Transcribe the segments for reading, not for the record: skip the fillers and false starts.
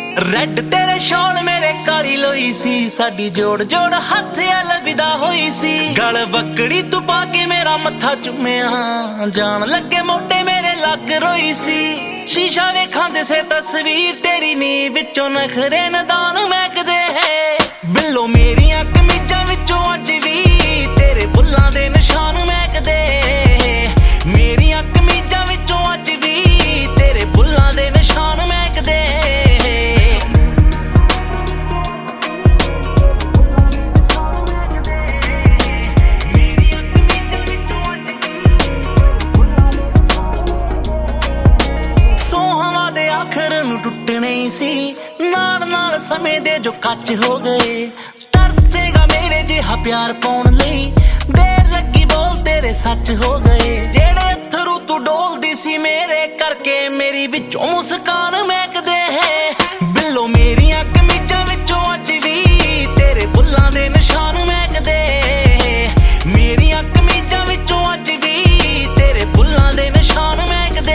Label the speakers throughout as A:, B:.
A: Red ਤੇਰੇ shawl ਮੇਰੇ ਕਾਲੀ ਲੋਈ ਸੀ, ਸਾਡੀ ਜੋੜ ਜੋੜ ਹੱਥ ਅਲਵਿਦਾ ਹੋਈ ਸੀ। ਗਲ ਬੱਕੜੀ ਤੂੰ ਪਾ ਕੇ ਮੇਰਾ ਮੱਥਾ ਚੁੰਮਿਆ, ਜਾਣ ਲੱਗੇ ਮੋਢੇ ਮੇਰੇ ਲੱਗ ਰੋਈ ਸੀ। ਸ਼ੀਸ਼ਾ ਵੇਖਾਂ ਦਿਸੇ ਤਸਵੀਰ ਤੇਰੀ ਨੀ, ਵਿੱਚੋਂ ਨਖਰੇ ਨਦਾਨ ਮਹਿਕਦੇ ਹੈ। ਬਿੱਲੋ ਮੇਰੀਆਂ ਕਮੀਜ਼ਾਂ ਵਿੱਚੋਂ ਅੱਜ ਵੀ ਤੇਰੇ ਬੁੱਲਾਂ ਦੇ ਨਿਸ਼ਾਨ ਮਹਿਕਦੇ। ਮੇਰੀਆਂ ਕਮੀਜ਼ਾਂ ਵਿੱਚੋਂ ਅੱਜ ਵੀ ਤੇਰੇ ਬੁੱਲਾਂ ਦੇ ਨਿਸ਼ਾਨ ਮਹਿਕਦੇ। ਟੁੱਟਣੇ ਸੀ ਨਾਲ ਨਾਲ ਸਮੇਂ ਦੇ ਜੋ ਕੱਚ ਹੋ ਗਏ। ਤਰਸੇਗਾ ਮੇਰੇ ਜਿਹਾ ਪਿਆਰ ਪਾਉਣ ਲਈ, ਦੇਰ ਲੱਗੀ ਬੋਲ ਤੇਰੇ ਸੱਚ ਹੋ ਗਏ। ਜਿਹੜੇ ਅਥਰੂ ਤੂੰ ਡੋਲਦੀ ਸੀ ਮੇਰੇ ਕਰਕੇ, ਮੇਰੀ ਵਿੱਚੋਂ ਮੁਸਕਾਨ ਮਹਿਕਦੇ ਹੈ। ਬਿੱਲੋ ਮੇਰੀਆਂ ਕਮੀਜ਼ਾਂ ਵਿੱਚੋਂ ਅੱਜ ਵੀ ਤੇਰੇ ਬੁੱਲਾਂ ਦੇ ਨਿਸ਼ਾਨ ਮਹਿਕਦੇ। ਮੇਰੀਆਂ ਕਮੀਜ਼ਾਂ ਵਿੱਚੋਂ ਅੱਜ ਵੀ ਤੇਰੇ ਬੁੱਲਾਂ ਦੇ ਨਿਸ਼ਾਨ ਮਹਿਕਦੇ।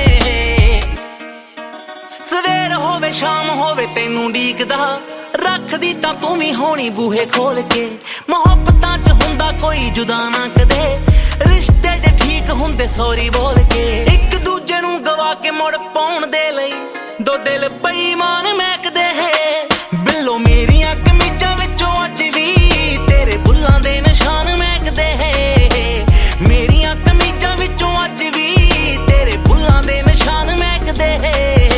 A: ਸਵੇਰ ਹੋਵੇ ਸ਼ਾਮ ਹੋਵੇ ਤੈਨੂੰ ਉਡੀਕਦਾ, ਰੱਖਦੀ ਤਾਂ ਤੂੰ ਵੀ ਹੋਣੀ ਬੂਹੇ ਖੋਲ ਕੇ। ਮੁਹੱਬਤਾਂ 'ਚ ਹੁੰਦਾ ਕੋਈ ਜੁਦਾ ਨਾ ਕਦੇ, ਰਿਸ਼ਤੇ ਜੇ ਠੀਕ ਹੁੰਦੇ ਸੌਰੀ ਬੋਲ ਕੇ। ਇੱਕ ਦੂਜੇ ਨੂੰ ਗਵਾ ਕੇ ਮੁੜ ਪਾਉਣ ਦੇ ਲਈ ਦੋ ਦਿਲ ਬੇਈਮਾਨ ਮਹਿਕਦੇ ਹੈ। ਬਿੱਲੋ ਮੇਰੀਆਂ ਕਮੀਜ਼ਾਂ ਵਿੱਚੋਂ ਅੱਜ ਵੀ ਤੇਰੇ ਬੁੱਲਾਂ ਦੇ ਨਿਸ਼ਾਨ ਮਹਿਕਦੇ ਹੈ। ਮੇਰੀਆਂ ਕਮੀਜ਼ਾਂ ਵਿੱਚੋਂ ਅੱਜ ਵੀ ਤੇਰੇ ਬੁੱਲਾਂ ਦੇ ਨਿਸ਼ਾਨ ਮਹਿਕਦੇ ਹੈ।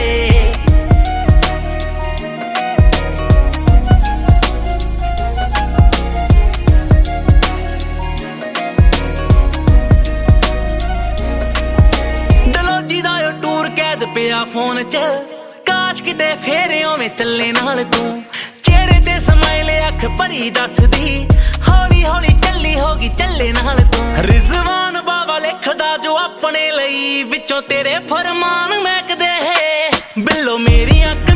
A: ਪਿਆ ਫੋਨ 'ਚ ਕਾਸ਼ ਕਿਤੇ ਫੇਰ ਓਵੇਂ ਚੱਲੇ ਨਾਲ ਤੂੰ। ਚਿਹਰੇ ਤੇ ਸਮਾਈਲ ਅੱਖ ਭਰੀ ਦੱਸਦੀ, ਹੌਲੀ ਹੌਲੀ ਚੱਲੀ ਹੋਗੀ ਚੱਲੇ ਨਾਲ ਤੂੰ। ਰਿਜ਼ਵਾਨ ਬਾਵਾ ਲਿਖਦਾ ਜੋ ਆਪਣੇ ਲਈ, ਵਿੱਚੋਂ ਤੇਰੇ ਫਰਮਾਨ ਮਹਿਕਦੇ ਹੈ। ਬਿੱਲੋ ਮੇਰੀਆਂ